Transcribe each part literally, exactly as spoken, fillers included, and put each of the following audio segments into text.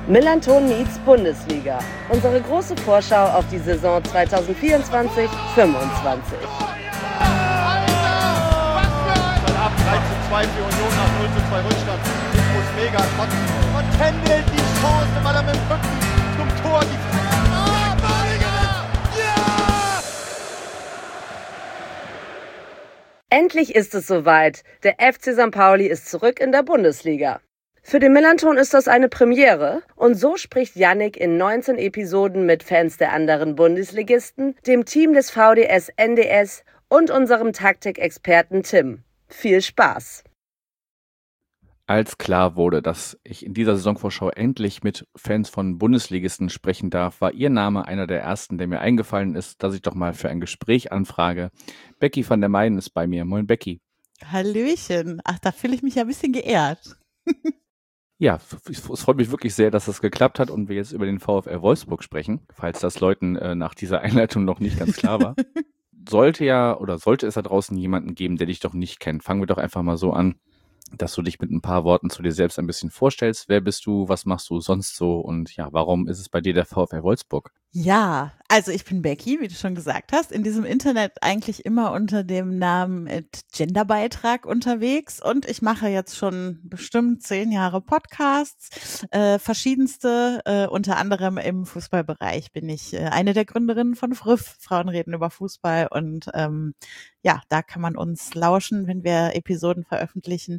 Millanton meets Bundesliga. Unsere große Vorschau auf die Saison zwanzig vierundzwanzig fünfundzwanzig. Ab drei zu zwei für Union nach null zu zwei Rückstand. Das muss mega kotzen. Und Händel die Chance, weil er mit dem Rücken zum Tor die Ah, ja! Endlich ist es soweit. Der F C Sankt Pauli ist zurück in der Bundesliga. Für den Millanton ist das eine Premiere und so spricht Yannick in neunzehn Episoden mit Fans der anderen Bundesligisten, dem Team des V D S N D S und unserem Taktikexperten Tim. Viel Spaß! Als klar wurde, dass ich in dieser Saisonvorschau endlich mit Fans von Bundesligisten sprechen darf, war Ihr Name einer der ersten, der mir eingefallen ist, dass ich doch mal für ein Gespräch anfrage. Becky van der Meiden ist bei mir. Moin Becky. Hallöchen. Ach, da fühle ich mich ja ein bisschen geehrt. Ja, es freut mich wirklich sehr, dass das geklappt hat und wir jetzt über den VfL Wolfsburg sprechen, falls das Leuten äh, nach dieser Einleitung noch nicht ganz klar war. Sollte ja oder sollte es da draußen jemanden geben, der dich doch nicht kennt, fangen wir doch einfach mal so an, dass du dich mit ein paar Worten zu dir selbst ein bisschen vorstellst. Wer bist du, was machst du sonst so und ja, warum ist es bei dir der VfL Wolfsburg? Ja, also ich bin Becky, wie du schon gesagt hast, in diesem Internet eigentlich immer unter dem Namen Genderbeitrag unterwegs und ich mache jetzt schon bestimmt zehn Jahre Podcasts, äh, verschiedenste, äh, unter anderem im Fußballbereich bin ich äh, eine der Gründerinnen von F R F, Frauen reden über Fußball und ähm, ja, da kann man uns lauschen, wenn wir Episoden veröffentlichen.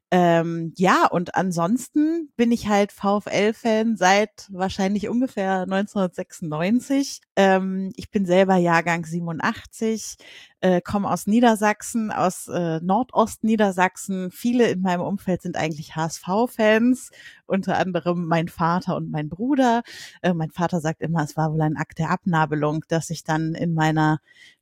Ähm, ja, und ansonsten bin ich halt VfL-Fan seit wahrscheinlich ungefähr neunzehnhundertsechsundneunzig. Ähm, ich bin selber Jahrgang siebenundachtzig, äh, komme aus Niedersachsen, aus äh, Nordostniedersachsen. Viele in meinem Umfeld sind eigentlich H S V-Fans, unter anderem mein Vater und mein Bruder. Äh, mein Vater sagt immer, es war wohl ein Akt der Abnabelung, dass ich dann in meiner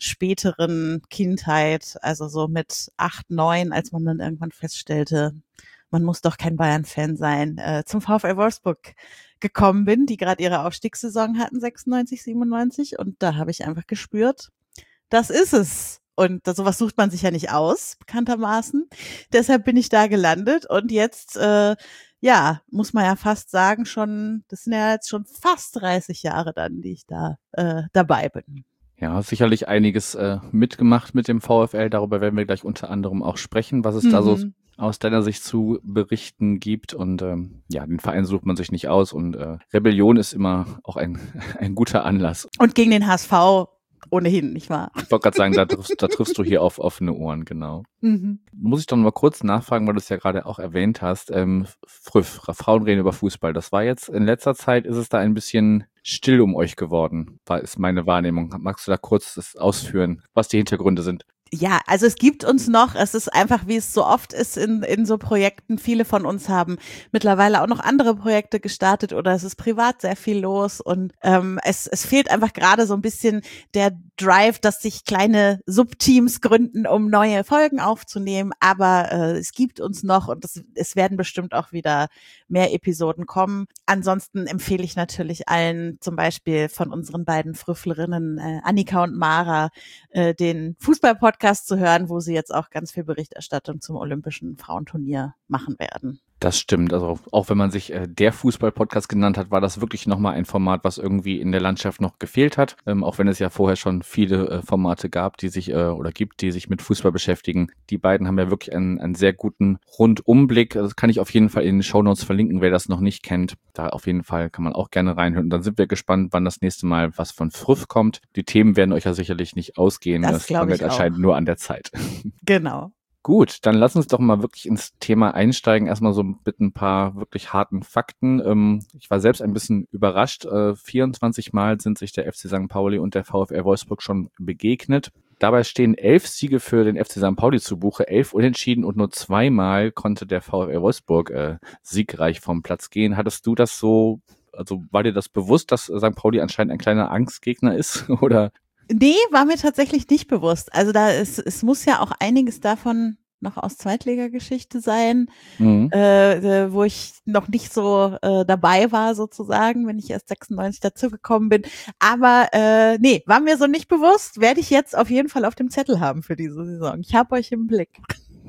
späteren Kindheit, also so mit acht, neun, als man dann irgendwann feststellte, man muss doch kein Bayern-Fan sein, äh, zum VfL Wolfsburg gekommen bin, die gerade ihre Aufstiegssaison hatten, sechsundneunzig, siebenundneunzig. Und da habe ich einfach gespürt, das ist es. Und das, sowas sucht man sich ja nicht aus, bekanntermaßen. Deshalb bin ich da gelandet und jetzt, äh, ja, muss man ja fast sagen, schon, das sind ja jetzt schon fast dreißig Jahre dann, die ich da äh, dabei bin. Ja, sicherlich einiges äh, mitgemacht mit dem VfL. Darüber werden wir gleich unter anderem auch sprechen, was es Mhm. da so aus deiner Sicht zu berichten gibt. Und ähm, ja, den Verein sucht man sich nicht aus. Und äh, Rebellion ist immer auch ein, ein guter Anlass. Und gegen den H S V ohnehin, nicht wahr? Ich wollte gerade sagen, da triffst, da triffst du hier auf offene Ohren, genau. Mhm. Muss ich doch noch mal kurz nachfragen, weil du es ja gerade auch erwähnt hast. Ähm, F R F, Frauen reden über Fußball. Das war jetzt, in letzter Zeit ist es da ein bisschen still um euch geworden, war, ist meine Wahrnehmung. Magst du da kurz das ausführen, was die Hintergründe sind? Ja, also es gibt uns noch, es ist einfach, wie es so oft ist in, in so Projekten, viele von uns haben mittlerweile auch noch andere Projekte gestartet oder es ist privat sehr viel los und ähm, es, es fehlt einfach gerade so ein bisschen der Drive, dass sich kleine Subteams gründen, um neue Folgen aufzunehmen, aber äh, es gibt uns noch und es, es werden bestimmt auch wieder mehr Episoden kommen. Ansonsten empfehle ich natürlich allen, zum Beispiel von unseren beiden Früfflerinnen äh, Annika und Mara, äh, den Fußball-Podcast zu hören, wo sie jetzt auch ganz viel Berichterstattung zum Olympischen Frauenturnier machen werden. Das stimmt. Also auch wenn man sich äh, der Fußball-Podcast genannt hat, war das wirklich nochmal ein Format, was irgendwie in der Landschaft noch gefehlt hat. Ähm, auch wenn es ja vorher schon viele äh, Formate gab, die sich äh, oder gibt, die sich mit Fußball beschäftigen. Die beiden haben ja wirklich einen, einen sehr guten Rundumblick. Das kann ich auf jeden Fall in den Shownotes verlinken, wer das noch nicht kennt. Da auf jeden Fall kann man auch gerne reinhören. Und dann sind wir gespannt, wann das nächste Mal was von F R F kommt. Die Themen werden euch ja sicherlich nicht ausgehen. Das Das glaube ich erscheint auch. nur an der Zeit. Genau. Gut, dann lass uns doch mal wirklich ins Thema einsteigen. Erstmal so mit ein paar wirklich harten Fakten. Ähm, ich war selbst ein bisschen überrascht. Äh, vierundzwanzig Mal sind sich der F C Sankt Pauli und der VfL Wolfsburg schon begegnet. Dabei stehen elf Siege für den F C Sankt Pauli zu Buche, elf Unentschieden und nur zweimal konnte der VfL Wolfsburg äh, siegreich vom Platz gehen. Hattest du das so, also war dir das bewusst, dass Sankt Pauli anscheinend ein kleiner Angstgegner ist? Oder? Nee, war mir tatsächlich nicht bewusst. Also da ist, es muss ja auch einiges davon noch aus Zweitligageschichte sein, Mhm. äh, äh, wo ich noch nicht so äh, dabei war sozusagen, wenn ich erst sechsundneunzig dazugekommen bin. Aber äh, nee, war mir so nicht bewusst. Werde ich jetzt auf jeden Fall auf dem Zettel haben für diese Saison. Ich habe euch im Blick.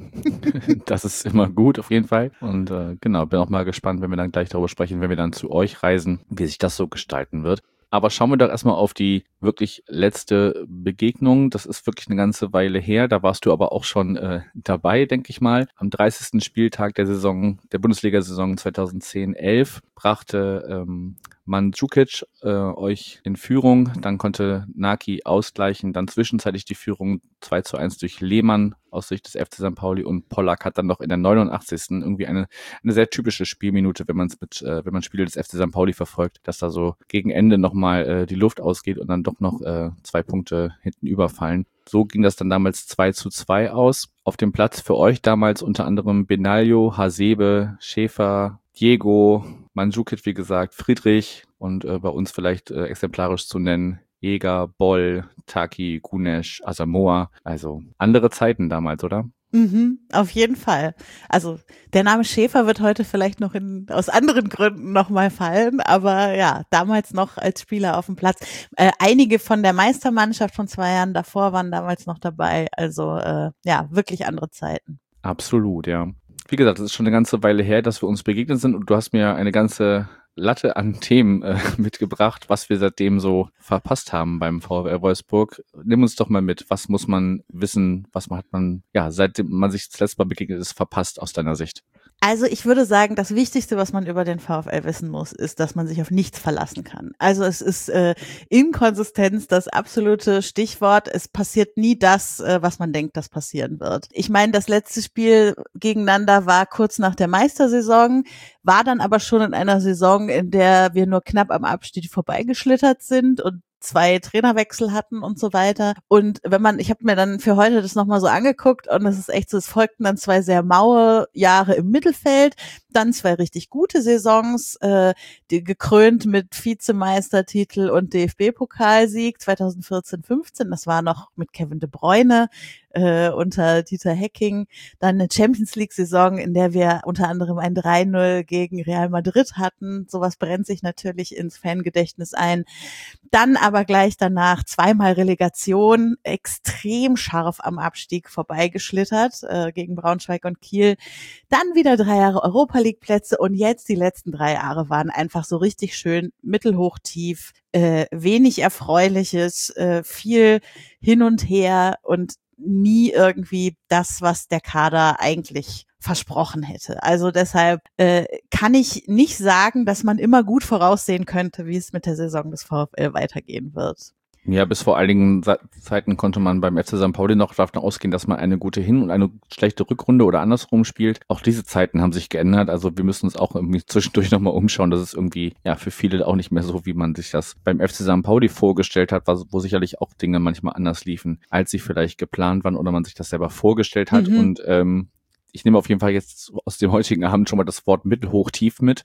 Das ist immer gut auf jeden Fall. Und äh, genau, bin auch mal gespannt, wenn wir dann gleich darüber sprechen, wenn wir dann zu euch reisen, wie sich das so gestalten wird. Aber schauen wir doch erstmal auf die wirklich letzte Begegnung. Das ist wirklich eine ganze Weile her. Da warst du aber auch schon äh, dabei, denke ich mal. Am dreißigsten Spieltag der Saison, der Bundesliga-Saison zweitausendzehn elf brachte ähm, Mandzukic äh, euch in Führung. Dann konnte Naki ausgleichen. Dann zwischenzeitlich die Führung zwei zu eins durch Lehmann aus Sicht des F C Sankt Pauli, und Pollack hat dann noch in der neunundachtzigsten irgendwie eine eine sehr typische Spielminute, wenn man es mit äh, wenn man Spiele des F C Sankt Pauli verfolgt, dass da so gegen Ende nochmal äh, die Luft ausgeht und dann doch noch äh, zwei Punkte hinten überfallen. So ging das dann damals zwei zu zwei aus. Auf dem Platz für euch damals unter anderem Benaglio, Hasebe, Schäfer, Diego, Mandzukic, wie gesagt, Friedrich und äh, bei uns vielleicht äh, exemplarisch zu nennen Jäger, Boll, Taki, Gunesch, Asamoah. Also andere Zeiten damals, oder? Mhm, auf jeden Fall. Also der Name Schäfer wird heute vielleicht noch in, aus anderen Gründen nochmal fallen, aber ja, damals noch als Spieler auf dem Platz. Äh, einige von der Meistermannschaft von zwei Jahren davor waren damals noch dabei. Also äh, ja, wirklich andere Zeiten. Absolut, ja. Wie gesagt, es ist schon eine ganze Weile her, dass wir uns begegnet sind, und du hast mir eine ganze Latte an Themen äh, mitgebracht, was wir seitdem so verpasst haben beim VfL Wolfsburg. Nimm uns doch mal mit, was muss man wissen, was hat man, ja, seitdem man sich das letzte Mal begegnet ist, verpasst aus deiner Sicht? Also ich würde sagen, das Wichtigste, was man über den VfL wissen muss, ist, dass man sich auf nichts verlassen kann. Also es ist äh, Inkonsistenz das absolute Stichwort. Es passiert nie das, äh, was man denkt, das passieren wird. Ich meine, das letzte Spiel gegeneinander war kurz nach der Meistersaison, war dann aber schon in einer Saison, in der wir nur knapp am Abstieg vorbeigeschlittert sind und zwei Trainerwechsel hatten und so weiter. Und wenn man, ich habe mir dann für heute das nochmal so angeguckt, und es ist echt so, es folgten dann zwei sehr maue Jahre im Mittelfeld, dann zwei richtig gute Saisons, äh, die gekrönt mit Vizemeistertitel und D F B-Pokalsieg zweitausendvierzehn fünfzehn, das war noch mit Kevin De Bruyne äh, unter Dieter Hecking, dann eine Champions-League-Saison, in der wir unter anderem ein drei null gegen Real Madrid hatten. Sowas brennt sich natürlich ins Fangedächtnis ein. Dann aber gleich danach zweimal Relegation, extrem scharf am Abstieg vorbeigeschlittert äh, gegen Braunschweig und Kiel. Dann wieder drei Jahre Europa-League-Plätze, und jetzt die letzten drei Jahre waren einfach so richtig schön mittelhoch tief, äh, wenig Erfreuliches, äh, viel hin und her und nie irgendwie das, was der Kader eigentlich versprochen hätte. Also deshalb äh, kann ich nicht sagen, dass man immer gut voraussehen könnte, wie es mit der Saison des VfL weitergehen wird. Ja, bis vor einigen Zeiten konnte man beim F C Sankt Pauli noch davon ausgehen, dass man eine gute Hin- und eine schlechte Rückrunde oder andersrum spielt. Auch diese Zeiten haben sich geändert. Also wir müssen uns auch irgendwie zwischendurch nochmal umschauen. Das ist irgendwie ja für viele auch nicht mehr so, wie man sich das beim F C Sankt Pauli vorgestellt hat, wo sicherlich auch Dinge manchmal anders liefen, als sie vielleicht geplant waren oder man sich das selber vorgestellt hat. Mhm. Und ähm, ich nehme auf jeden Fall jetzt aus dem heutigen Abend schon mal das Wort mittelhoch-tief mit.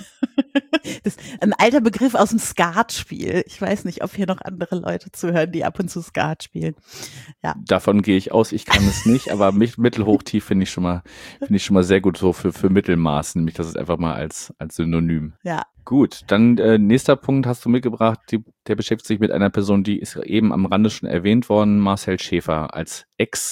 Das ist ein alter Begriff aus dem Skat-Spiel. Ich weiß nicht, ob hier noch andere Leute zuhören, die ab und zu Skat spielen. Ja. Davon gehe ich aus, ich kann es nicht, aber mittelhoch-tief finde ich schon mal, finde ich schon mal sehr gut so für, für Mittelmaß, nämlich das ist einfach mal als, als Synonym. Ja. Gut, dann äh, nächster Punkt hast du mitgebracht, die, der beschäftigt sich mit einer Person, die ist eben am Rande schon erwähnt worden, Marcel Schäfer als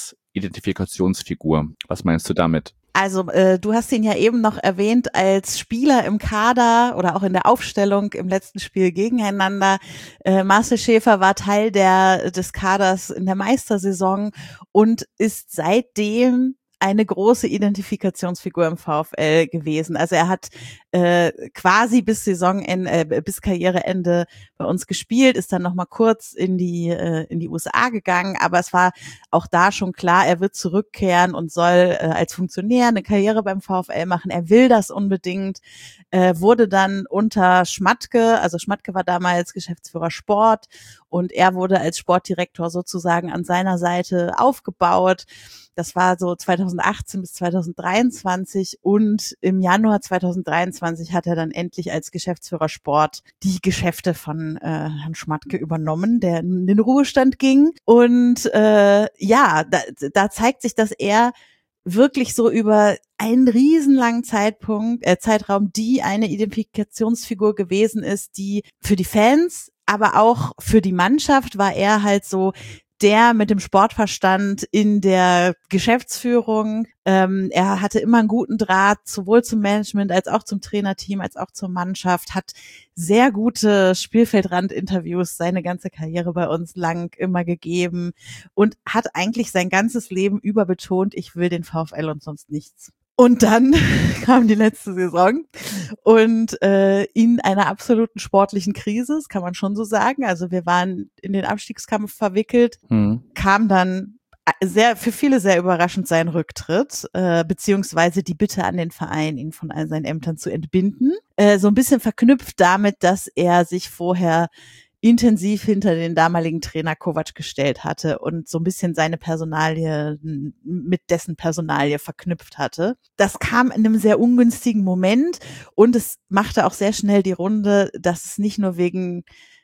Ex-Identifikationsfigur. Was meinst du damit? Also äh, du hast ihn ja eben noch erwähnt als Spieler im Kader oder auch in der Aufstellung im letzten Spiel gegeneinander. Äh, Marcel Schäfer war Teil der des Kaders in der Meistersaison und ist seitdem eine große Identifikationsfigur im VfL gewesen. Also er hat äh, quasi bis Saisonende, äh, bis Karriereende bei uns gespielt, ist dann nochmal kurz in die äh, in die U S A gegangen, aber es war auch da schon klar, er wird zurückkehren und soll äh, als Funktionär eine Karriere beim VfL machen. Er will das unbedingt, äh, wurde dann unter Schmatke, also Schmatke war damals Geschäftsführer Sport und er wurde als Sportdirektor sozusagen an seiner Seite aufgebaut. Das war so zweitausendachtzehn bis zweitausenddreiundzwanzig und im Januar zweitausenddreiundzwanzig hat er dann endlich als Geschäftsführer Sport die Geschäfte von äh, Herrn Schmatke übernommen, der in den Ruhestand ging. Und äh, ja, da, da zeigt sich, dass er wirklich so über einen riesenlangen Zeitpunkt, äh, Zeitraum die eine Identifikationsfigur gewesen ist, die für die Fans, aber auch für die Mannschaft war er halt so der mit dem Sportverstand in der Geschäftsführung. Ähm, er hatte immer einen guten Draht, sowohl zum Management als auch zum Trainerteam, als auch zur Mannschaft, hat sehr gute Spielfeldrand-Interviews seine ganze Karriere bei uns lang immer gegeben und hat eigentlich sein ganzes Leben über betont, ich will den VfL und sonst nichts. Und dann kam die letzte Saison und äh, in einer absoluten sportlichen Krise, das kann man schon so sagen. Also wir waren in den Abstiegskampf verwickelt, mhm. kam dann sehr für viele sehr überraschend sein Rücktritt, äh, beziehungsweise die Bitte an den Verein, ihn von all seinen Ämtern zu entbinden. Äh, so ein bisschen verknüpft damit, dass er sich vorher intensiv hinter den damaligen Trainer Kovac gestellt hatte und so ein bisschen seine Personalie mit dessen Personalie verknüpft hatte. Das kam in einem sehr ungünstigen Moment und es machte auch sehr schnell die Runde, dass es nicht nur wegen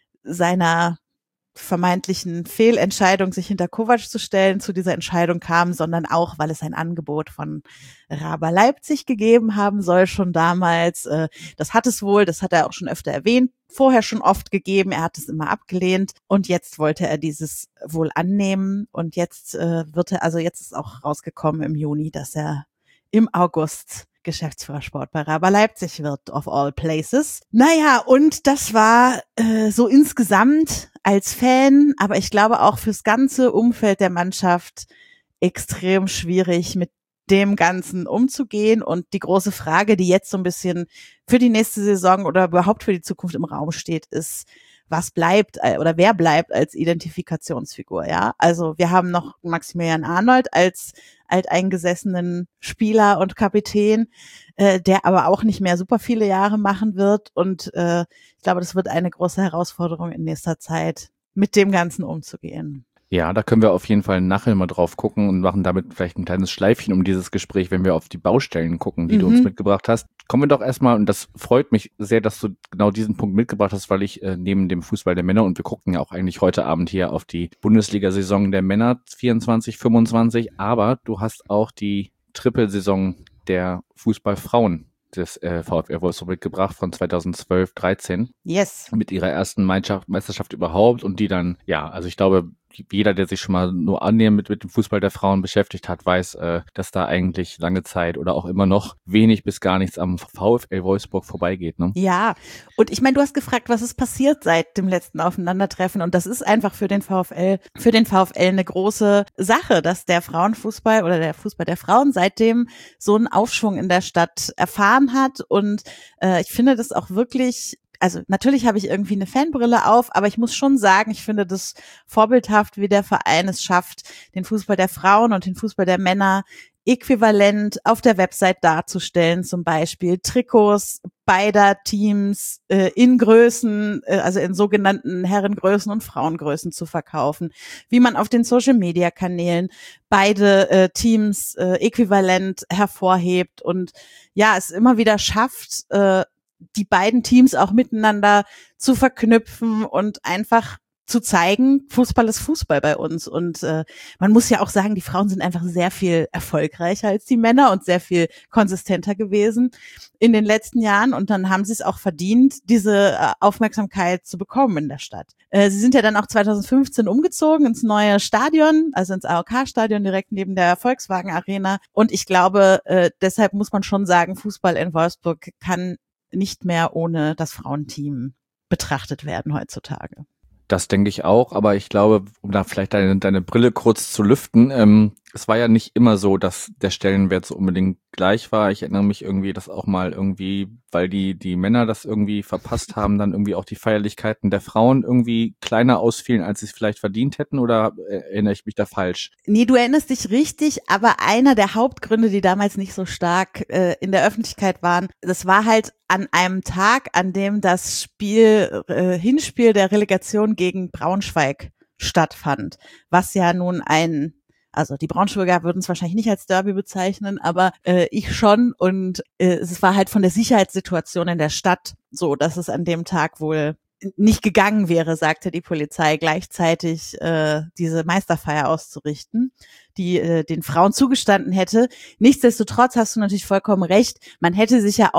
seiner vermeintlichen Fehlentscheidung, sich hinter Kovac zu stellen, zu dieser Entscheidung kam, sondern auch, weil es ein Angebot von Raber Leipzig gegeben haben soll, schon damals. Das hat es wohl, das hat er auch schon öfter erwähnt, vorher schon oft gegeben, er hat es immer abgelehnt und jetzt wollte er dieses wohl annehmen und jetzt wird er, also jetzt ist auch rausgekommen im Juni, dass er im August Geschäftsführer Sport bei Raber Leipzig wird, of all places. Naja, und das war äh, so insgesamt als Fan, aber ich glaube auch fürs ganze Umfeld der Mannschaft extrem schwierig, mit dem Ganzen umzugehen. Und die große Frage, die jetzt so ein bisschen für die nächste Saison oder überhaupt für die Zukunft im Raum steht, ist, was bleibt oder wer bleibt als Identifikationsfigur, ja? Also wir haben noch Maximilian Arnold als alteingesessenen Spieler und Kapitän, äh, der aber auch nicht mehr super viele Jahre machen wird und äh, ich glaube, das wird eine große Herausforderung in nächster Zeit, mit dem Ganzen umzugehen. Ja, da können wir auf jeden Fall nachher mal drauf gucken und machen damit vielleicht ein kleines Schleifchen um dieses Gespräch, wenn wir auf die Baustellen gucken, die mhm. du uns mitgebracht hast. Kommen wir doch erstmal, und das freut mich sehr, dass du genau diesen Punkt mitgebracht hast, weil ich äh, neben dem Fußball der Männer, und wir gucken ja auch eigentlich heute Abend hier auf die Bundesliga-Saison der Männer vierundzwanzig fünfundzwanzig, aber du hast auch die Trippelsaison der Fußballfrauen des äh, VfL Wolfsburg mitgebracht von zweitausendzwölf dreizehn. Yes. Mit ihrer ersten Meisterschaft, Meisterschaft überhaupt und die dann, ja, also ich glaube, jeder, der sich schon mal nur annähernd mit, mit dem Fußball der Frauen beschäftigt hat, weiß, äh, dass da eigentlich lange Zeit oder auch immer noch wenig bis gar nichts am VfL Wolfsburg vorbeigeht. Ne? Ja, und ich meine, du hast gefragt, was ist passiert seit dem letzten Aufeinandertreffen und das ist einfach für den VfL, für den VfL eine große Sache, dass der Frauenfußball oder der Fußball der Frauen seitdem so einen Aufschwung in der Stadt erfahren hat und äh, ich finde das auch wirklich. Also natürlich habe ich irgendwie eine Fanbrille auf, aber ich muss schon sagen, ich finde das vorbildhaft, wie der Verein es schafft, den Fußball der Frauen und den Fußball der Männer äquivalent auf der Website darzustellen, zum Beispiel Trikots beider Teams äh, in Größen, äh, also in sogenannten Herrengrößen und Frauengrößen zu verkaufen, wie man auf den Social-Media-Kanälen beide äh, Teams äh, äquivalent hervorhebt und ja, es immer wieder schafft, äh, die beiden Teams auch miteinander zu verknüpfen und einfach zu zeigen, Fußball ist Fußball bei uns. Und äh, man muss ja auch sagen, die Frauen sind einfach sehr viel erfolgreicher als die Männer und sehr viel konsistenter gewesen in den letzten Jahren. Und dann haben sie es auch verdient, diese äh, Aufmerksamkeit zu bekommen in der Stadt. Äh, sie sind ja dann auch zweitausendfünfzehn umgezogen ins neue Stadion, also ins A O K-Stadion direkt neben der Volkswagen Arena. Und ich glaube, äh, deshalb muss man schon sagen, Fußball in Wolfsburg kann nicht mehr ohne das Frauenteam betrachtet werden heutzutage. Das denke ich auch, aber ich glaube, um da vielleicht deine, deine Brille kurz zu lüften, ähm, es war ja nicht immer so, dass der Stellenwert so unbedingt gleich war. Ich erinnere mich irgendwie, dass auch mal irgendwie, weil die die Männer das irgendwie verpasst haben, dann irgendwie auch die Feierlichkeiten der Frauen irgendwie kleiner ausfielen, als sie es vielleicht verdient hätten, oder erinnere ich mich da falsch? Nee, du erinnerst dich richtig, aber einer der Hauptgründe, die damals nicht so stark äh, in der Öffentlichkeit waren, das war halt an einem Tag, an dem das Spiel, äh, Hinspiel der Relegation gegen Braunschweig stattfand, was ja nun ein Also die Braunschweiger würden es wahrscheinlich nicht als Derby bezeichnen, aber äh, ich schon. Und äh, es war halt von der Sicherheitssituation in der Stadt so, dass es an dem Tag wohl nicht gegangen wäre, sagte die Polizei, gleichzeitig äh, diese Meisterfeier auszurichten, die äh, den Frauen zugestanden hätte. Nichtsdestotrotz hast du natürlich vollkommen recht. Man hätte sich ja auch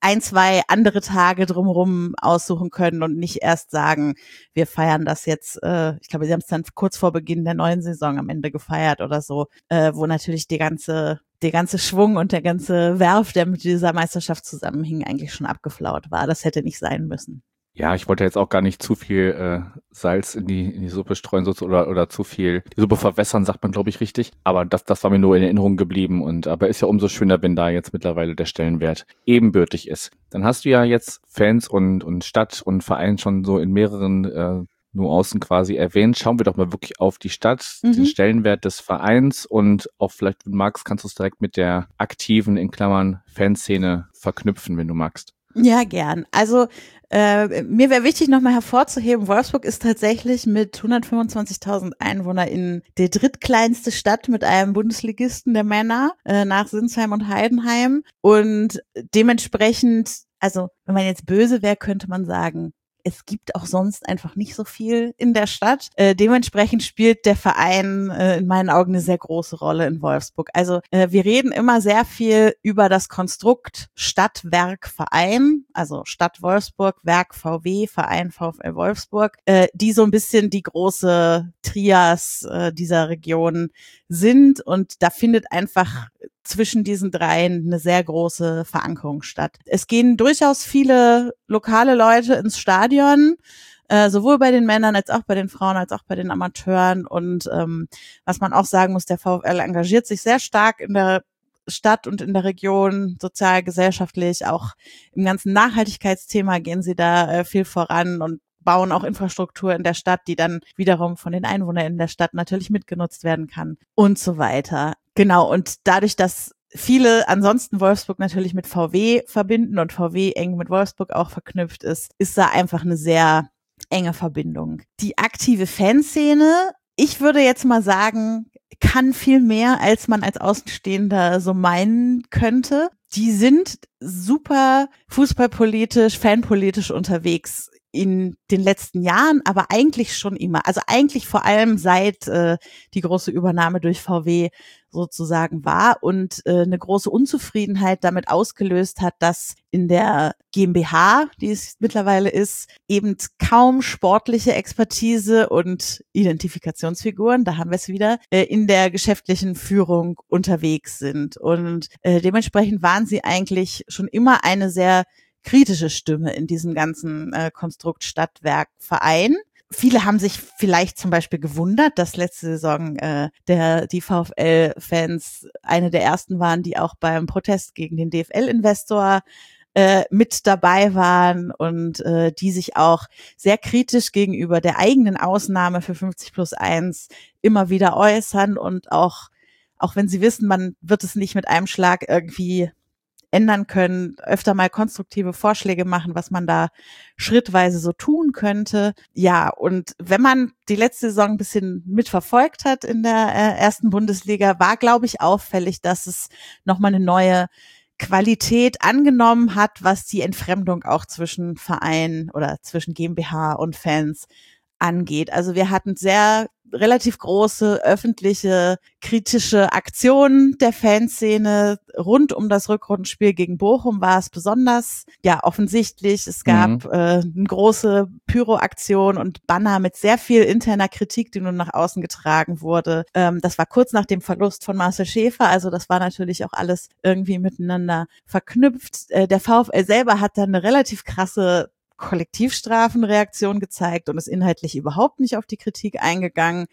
ein, zwei andere Tage drumherum aussuchen können und nicht erst sagen, wir feiern das jetzt, äh, ich glaube, sie haben es dann kurz vor Beginn der neuen Saison am Ende gefeiert oder so, äh, wo natürlich die ganze, der ganze Schwung und der ganze Werf, der mit dieser Meisterschaft zusammenhing, eigentlich schon abgeflaut war. Das hätte nicht sein müssen. Ja, ich wollte jetzt auch gar nicht zu viel äh, Salz in die in die Suppe streuen so, oder oder zu viel die Suppe verwässern, sagt man, glaube ich, richtig. Aber das das war mir nur in Erinnerung geblieben und aber ist ja umso schöner, wenn da jetzt mittlerweile der Stellenwert ebenbürtig ist. Dann hast du ja jetzt Fans und und Stadt und Verein schon so in mehreren äh, Nuancen quasi erwähnt. Schauen wir doch mal wirklich auf die Stadt, mhm. den Stellenwert des Vereins und auch vielleicht, wenn du magst, kannst du es direkt mit der aktiven, in Klammern, Fanszene verknüpfen, wenn du magst. Ja, gern. Also äh, mir wäre wichtig, nochmal hervorzuheben, Wolfsburg ist tatsächlich mit hundertfünfundzwanzigtausend EinwohnerInnen die drittkleinste Stadt mit einem Bundesligisten der Männer äh, nach Sinsheim und Heidenheim. Und dementsprechend, also wenn man jetzt böse wäre, könnte man sagen, es gibt auch sonst einfach nicht so viel in der Stadt. Äh, dementsprechend spielt der Verein äh, in meinen Augen eine sehr große Rolle in Wolfsburg. Also äh, wir reden immer sehr viel über das Konstrukt Stadt, Werk, Verein, also Stadt Wolfsburg, Werk V W, Verein VfL Wolfsburg, äh, die so ein bisschen die große Trias äh, dieser Region sind. Und da findet einfach zwischen diesen dreien eine sehr große Verankerung statt. Es gehen durchaus viele lokale Leute ins Stadion, äh, sowohl bei den Männern als auch bei den Frauen als auch bei den Amateuren. Und ähm, was man auch sagen muss, der VfL engagiert sich sehr stark in der Stadt und in der Region, sozial, gesellschaftlich, auch im ganzen Nachhaltigkeitsthema gehen sie da äh, viel voran und bauen auch Infrastruktur in der Stadt, die dann wiederum von den Einwohnern in der Stadt natürlich mitgenutzt werden kann und so weiter. Genau, und dadurch, dass viele ansonsten Wolfsburg natürlich mit V W verbinden und V W eng mit Wolfsburg auch verknüpft ist, ist da einfach eine sehr enge Verbindung. Die aktive Fanszene, ich würde jetzt mal sagen, kann viel mehr, als man als Außenstehender so meinen könnte. Die sind super fußballpolitisch, fanpolitisch unterwegs in den letzten Jahren, aber eigentlich schon immer. Also eigentlich vor allem seit äh, die große Übernahme durch V W sozusagen war und äh, eine große Unzufriedenheit damit ausgelöst hat, dass in der GmbH, die es mittlerweile ist, eben kaum sportliche Expertise und Identifikationsfiguren, da haben wir es wieder, äh, in der geschäftlichen Führung unterwegs sind. Und äh, dementsprechend waren sie eigentlich schon immer eine sehr kritische Stimme in diesem ganzen äh, Konstrukt Stadtwerk-Verein. Viele haben sich vielleicht zum Beispiel gewundert, dass letzte Saison äh, der die VfL-Fans eine der ersten waren, die auch beim Protest gegen den D F L-Investor äh, mit dabei waren und äh, die sich auch sehr kritisch gegenüber der eigenen Ausnahme für fünfzig plus eins immer wieder äußern und auch, auch wenn sie wissen, man wird es nicht mit einem Schlag irgendwie ändern können, öfter mal konstruktive Vorschläge machen, was man da schrittweise so tun könnte. Ja, und wenn man die letzte Saison ein bisschen mitverfolgt hat in der äh, ersten Bundesliga, war, glaube ich, auffällig, dass es nochmal eine neue Qualität angenommen hat, was die Entfremdung auch zwischen Verein oder zwischen GmbH und Fans angeht. Also wir hatten sehr relativ große öffentliche kritische Aktionen der Fanszene rund um das Rückrundenspiel gegen Bochum war es besonders ja offensichtlich. Es gab mhm. äh, eine große Pyro-Aktion und Banner mit sehr viel interner Kritik, die nun nach außen getragen wurde. Ähm, das war kurz nach dem Verlust von Marcel Schäfer, also das war natürlich auch alles irgendwie miteinander verknüpft. Äh, der VfL selber hat dann eine relativ krasse Kollektivstrafenreaktion gezeigt und ist inhaltlich überhaupt nicht auf die Kritik eingegangen.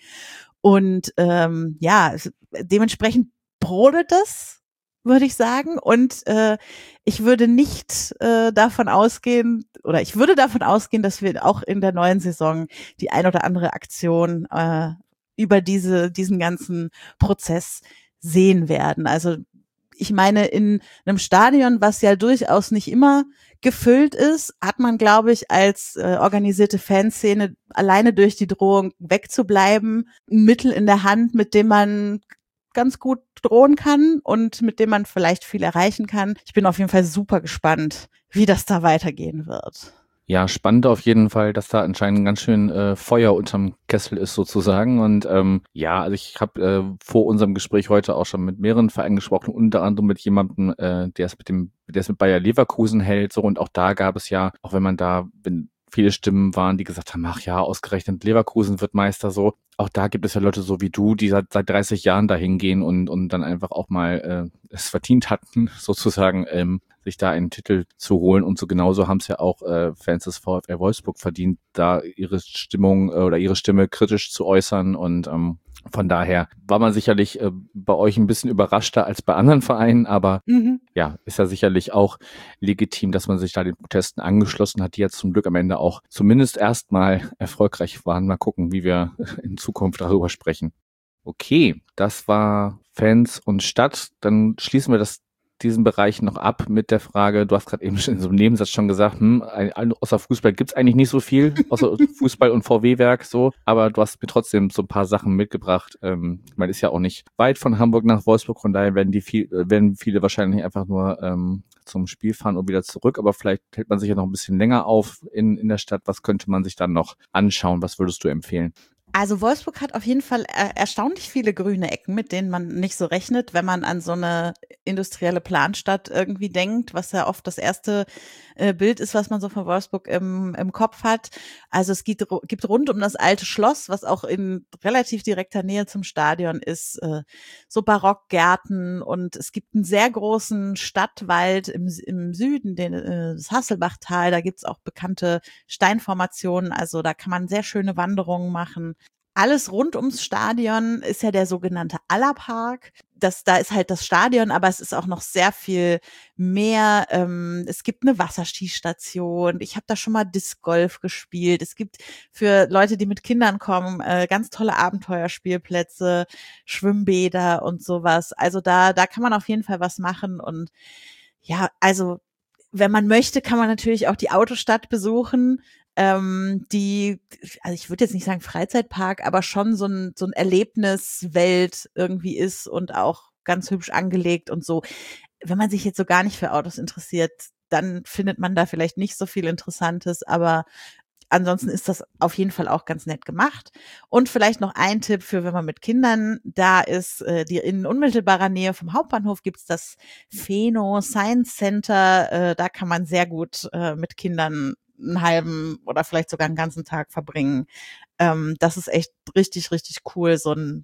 Und ähm, ja, dementsprechend brodelt das, würde ich sagen. Und äh, ich würde nicht äh, davon ausgehen, oder ich würde davon ausgehen, dass wir auch in der neuen Saison die ein oder andere Aktion äh, über diese diesen ganzen Prozess sehen werden. Also ich meine, in einem Stadion, was ja durchaus nicht immer gefüllt ist, hat man, glaube ich, als äh, organisierte Fanszene alleine durch die Drohung wegzubleiben, ein Mittel in der Hand, mit dem man ganz gut drohen kann und mit dem man vielleicht viel erreichen kann. Ich bin auf jeden Fall super gespannt, wie das da weitergehen wird. Ja, spannend auf jeden Fall, dass da anscheinend ganz schön äh, Feuer unterm Kessel ist sozusagen. Und ähm, ja, also ich habe äh, vor unserem Gespräch heute auch schon mit mehreren Vereinen gesprochen, unter anderem mit jemandem, äh, der es mit dem, der es mit Bayer Leverkusen hält. So, und auch da gab es ja, auch wenn man da, wenn viele Stimmen waren, die gesagt haben, ach ja, ausgerechnet Leverkusen wird Meister so. Auch da gibt es ja Leute so wie du, die seit, seit dreißig Jahren dahin gehen und, und dann einfach auch mal äh, es verdient hatten, sozusagen, ähm, sich da einen Titel zu holen. Und so genauso haben es ja auch äh, Fans des VfL Wolfsburg verdient, da ihre Stimmung äh, oder ihre Stimme kritisch zu äußern. Und ähm, von daher war man sicherlich äh, bei euch ein bisschen überraschter als bei anderen Vereinen, aber Mhm. ja, ist ja sicherlich auch legitim, dass man sich da den Protesten angeschlossen hat, die jetzt zum Glück am Ende auch zumindest erstmal erfolgreich waren. Mal gucken, wie wir in Zukunft darüber sprechen. Okay, das war Fans und Stadt. Dann schließen wir das diesen Bereich noch ab mit der Frage, du hast gerade eben schon in so einem Nebensatz schon gesagt, hm, ein, außer Fußball gibt's eigentlich nicht so viel, außer Fußball und V W-Werk so, aber du hast mir trotzdem so ein paar Sachen mitgebracht. Ähm, ich meine, ist ja auch nicht weit von Hamburg nach Wolfsburg, von daher werden die viel, werden viele wahrscheinlich einfach nur ähm, zum Spiel fahren und wieder zurück, aber vielleicht hält man sich ja noch ein bisschen länger auf in, in der Stadt. Was könnte man sich dann noch anschauen? Was würdest du empfehlen? Also Wolfsburg hat auf jeden Fall äh, erstaunlich viele grüne Ecken, mit denen man nicht so rechnet, wenn man an so eine industrielle Planstadt irgendwie denkt, was ja oft das erste äh, Bild ist, was man so von Wolfsburg im, im Kopf hat. Also es gibt, gibt rund um das alte Schloss, was auch in relativ direkter Nähe zum Stadion ist, äh, so Barockgärten, und es gibt einen sehr großen Stadtwald im, im Süden, den, äh, das Hasselbachtal. Da gibt's auch bekannte Steinformationen, also da kann man sehr schöne Wanderungen machen. Alles rund ums Stadion ist ja der sogenannte Allerpark. Das, da ist halt das Stadion, aber es ist auch noch sehr viel mehr. Ähm, es gibt eine Wasserskistation. Ich habe da schon mal Disc Golf gespielt. Es gibt für Leute, die mit Kindern kommen, äh, ganz tolle Abenteuerspielplätze, Schwimmbäder und sowas. Also da, da kann man auf jeden Fall was machen. Und ja, also wenn man möchte, kann man natürlich auch die Autostadt besuchen. Ähm, die, also ich würde jetzt nicht sagen Freizeitpark, aber schon so ein, so ein Erlebniswelt irgendwie ist und auch ganz hübsch angelegt und so. Wenn man sich jetzt so gar nicht für Autos interessiert, dann findet man da vielleicht nicht so viel Interessantes, aber ansonsten ist das auf jeden Fall auch ganz nett gemacht. Und vielleicht noch ein Tipp für, wenn man mit Kindern da ist, äh, die in unmittelbarer Nähe vom Hauptbahnhof gibt's das Pheno Science Center. Äh, da kann man sehr gut äh, mit Kindern einen halben oder vielleicht sogar einen ganzen Tag verbringen. Ähm, das ist echt richtig, richtig cool, so ein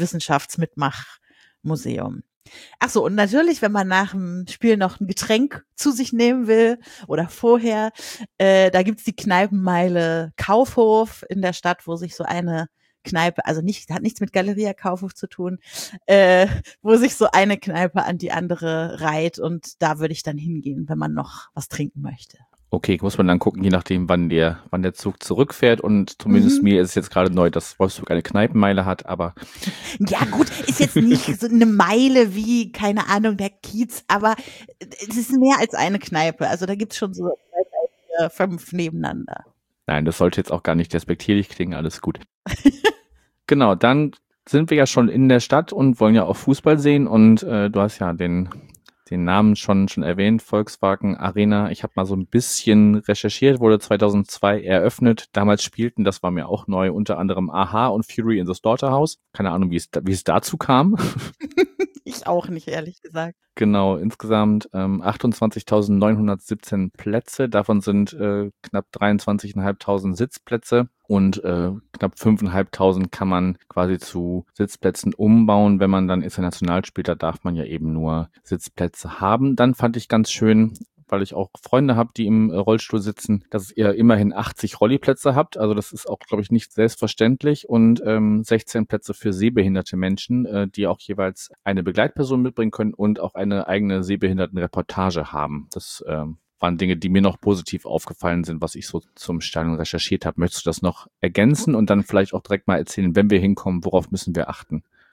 Wissenschaftsmitmachmuseum. Ach so, und natürlich, wenn man nach dem Spiel noch ein Getränk zu sich nehmen will oder vorher, äh, da gibt's die Kneipenmeile Kaufhof in der Stadt, wo sich so eine Kneipe, also nicht, hat nichts mit Galeria Kaufhof zu tun, äh, wo sich so eine Kneipe an die andere reiht, und da würde ich dann hingehen, wenn man noch was trinken möchte. Okay, muss man dann gucken, je nachdem, wann der, wann der Zug zurückfährt. Und zumindest Mhm. mir ist es jetzt gerade neu, dass Wolfsburg eine Kneipenmeile hat, aber Ja gut, ist jetzt nicht so eine Meile wie, keine Ahnung, der Kiez, aber es ist mehr als eine Kneipe. Also da gibt's schon so drei, vier, fünf nebeneinander. nein, das sollte jetzt auch gar nicht despektierlich klingen, alles gut. Genau, dann sind wir ja schon in der Stadt und wollen ja auch Fußball sehen, und äh, du hast ja den den Namen schon schon erwähnt, Volkswagen Arena. Ich habe mal so ein bisschen recherchiert, wurde zweitausendzwei eröffnet. Damals spielten, das war mir auch neu, unter anderem a-ha und Fury in the Slaughterhouse. Keine Ahnung, wie es da, wie es dazu kam. Ich auch nicht, ehrlich gesagt. Genau, insgesamt ähm, achtundzwanzigtausendneunhundertsiebzehn Plätze, davon sind äh, knapp dreiundzwanzigtausendfünfhundert Sitzplätze, und äh, knapp fünftausendfünfhundert kann man quasi zu Sitzplätzen umbauen. Wenn man dann international spielt, da darf man ja eben nur Sitzplätze haben. Dann fand ich ganz schön, weil ich auch Freunde habe, die im Rollstuhl sitzen, dass ihr immerhin achtzig Rolliplätze habt. Also das ist auch, glaube ich, nicht selbstverständlich. Und ähm, sechzehn Plätze für sehbehinderte Menschen, äh, die auch jeweils eine Begleitperson mitbringen können und auch eine eigene Sehbehindertenreportage haben. Das ähm, waren Dinge, die mir noch positiv aufgefallen sind, was ich so zum Stadion recherchiert habe. Möchtest du das noch ergänzen und dann vielleicht auch direkt mal erzählen, wenn wir hinkommen, worauf müssen wir achten?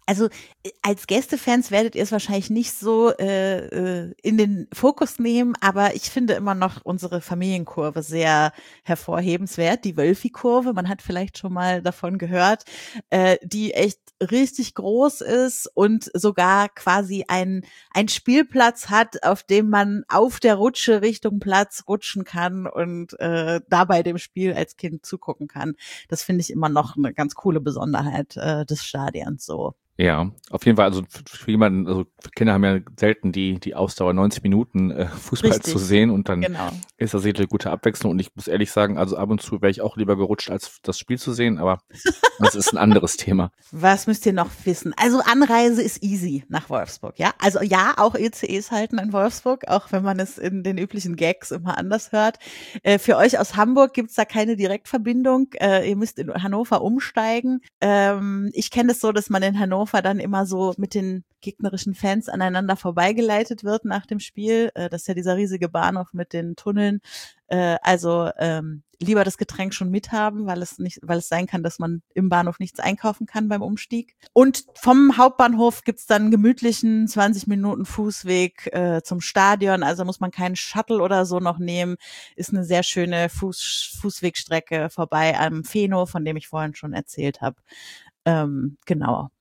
Also als Gästefans werdet ihr es wahrscheinlich nicht so äh, in den Fokus nehmen, aber ich finde immer noch unsere Familienkurve sehr hervorhebenswert, die Wölfi-Kurve, man hat vielleicht schon mal davon gehört, äh, die echt richtig groß ist und sogar quasi ein ein Spielplatz hat, auf dem man auf der Rutsche Richtung Platz rutschen kann und äh, dabei dem Spiel als Kind zugucken kann. Das finde ich immer noch eine ganz coole Besonderheit äh, des Stadions so. Ja, auf jeden Fall, also für jemanden, also Kinder haben ja selten die die Ausdauer, neunzig Minuten äh, Fußball Richtig, zu sehen und dann genau. ist das sicherlich eine gute Abwechslung und ich muss ehrlich sagen, also ab und zu wäre ich auch lieber gerutscht, als das Spiel zu sehen, aber das ist ein anderes Thema. Was müsst ihr noch wissen? Also Anreise ist easy nach Wolfsburg, ja? Also ja, auch E C Es halten in Wolfsburg, auch wenn man es in den üblichen Gags immer anders hört. Äh, für euch aus Hamburg gibt's da keine Direktverbindung. Äh, ihr müsst in Hannover umsteigen. Ähm, ich kenne es so, dass man in Hannover dann immer so mit den gegnerischen Fans aneinander vorbeigeleitet wird nach dem Spiel. Äh, das ist ja dieser riesige Bahnhof mit den Tunneln. Äh, also ähm, lieber das Getränk schon mithaben, weil es nicht, weil es sein kann, dass man im Bahnhof nichts einkaufen kann beim Umstieg. Und vom Hauptbahnhof gibt's dann einen gemütlichen zwanzig Minuten Fußweg äh, zum Stadion. Also muss man keinen Shuttle oder so noch nehmen. Ist eine sehr schöne Fuß, Fußwegstrecke vorbei am Pheno, von dem ich vorhin schon erzählt habe. Ähm, genau.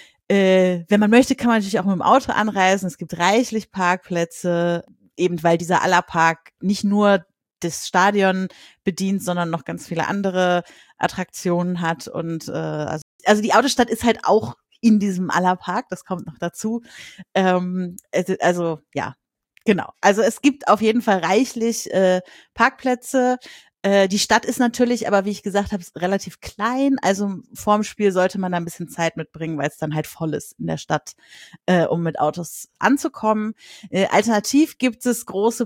Äh, wenn man möchte, kann man natürlich auch mit dem Auto anreisen. Es gibt reichlich Parkplätze, eben weil dieser Allerpark nicht nur das Stadion bedient, sondern noch ganz viele andere Attraktionen hat. Und äh, also, also die Autostadt ist halt auch in diesem Allerpark, das kommt noch dazu. Ähm, also, also ja, genau. Also es gibt auf jeden Fall reichlich äh, Parkplätze. Äh, die Stadt ist natürlich, aber wie ich gesagt habe, relativ klein. Also vorm Spiel sollte man da ein bisschen Zeit mitbringen, weil es dann halt voll ist in der Stadt, äh, um mit Autos anzukommen. Äh, alternativ gibt es große